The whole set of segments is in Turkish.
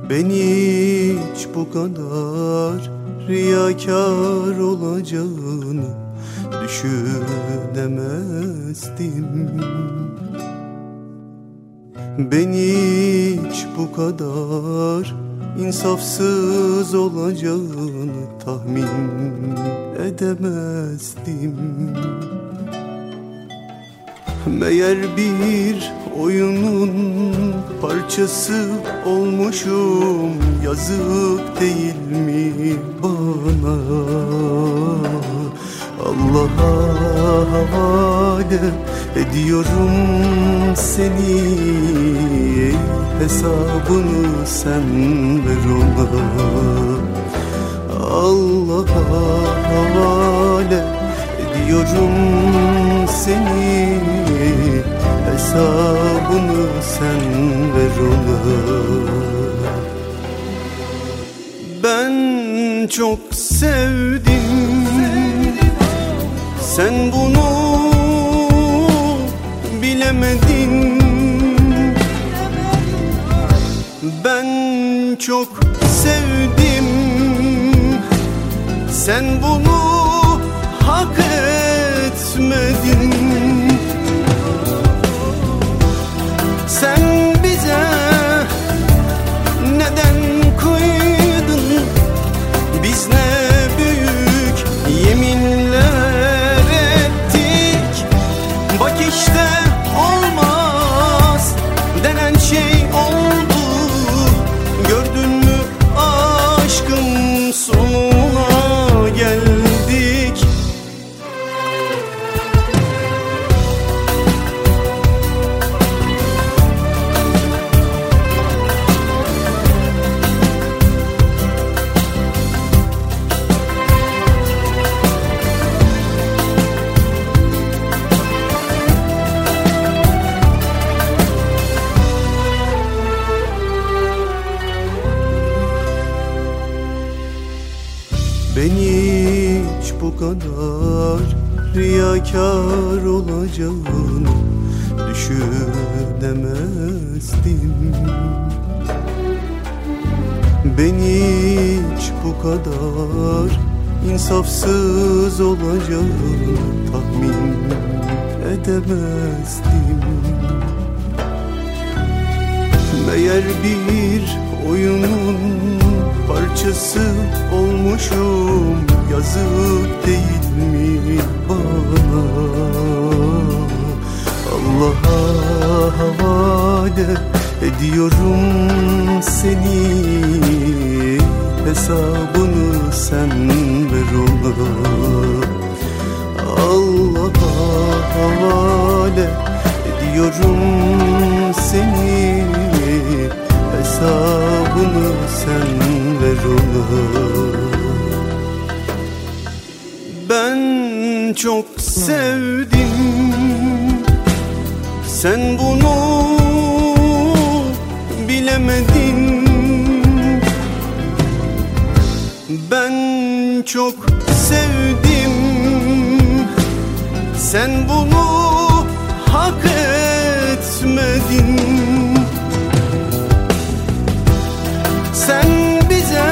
Ben hiç bu kadar riyakar olacağını düşünemezdim. Ben hiç bu kadar insafsız olacağını tahmin edemezdim. Meğer bir oyunun parçası olmuşum, yazık değil mi bana? Allah'a havale ediyorum seni, hesabını sen ver ona. Allah'a havale ediyorum seni, hesabını sen ver ona. Ben çok sevdim, sen bunu bilemedin. Ben çok sevdim, sen bunu hak etmedin. Sen bize neden kıydın? Biz ne büyük yeminler ettik. Bak işte olmaz denen şey oldu. Gördün mü aşkın sonuna geldik. Ben hiç bu kadar riyakar olacağını düşünemezdim. Ben hiç bu kadar insafsız olacağını tahmin edemezdim. Meğer bir oyunun parçası olmuşum, yazık değil mi bana? Allah'a havale ediyorum seni, hesabını sen ver ona. Allah'a havale ediyorum seni, hesabını sen ver ona. Ben çok sevdim, sen bunu bilemedin. Ben çok sevdim, sen bunu hak etmedin. Sen bize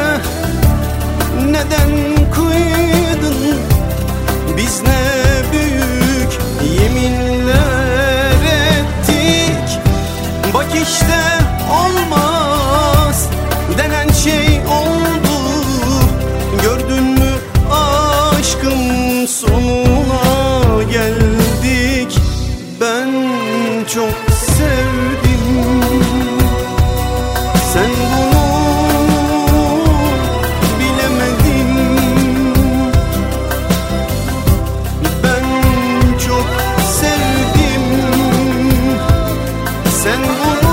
neden kıydın? Biz ne büyük yeminler ettik. Bak işte olmaz denen şey oldu. Gördün mü aşkın sonuna geldik. Ben çok sevdim, sen bunu bilemedin. Ben çok sevdim, sen bunu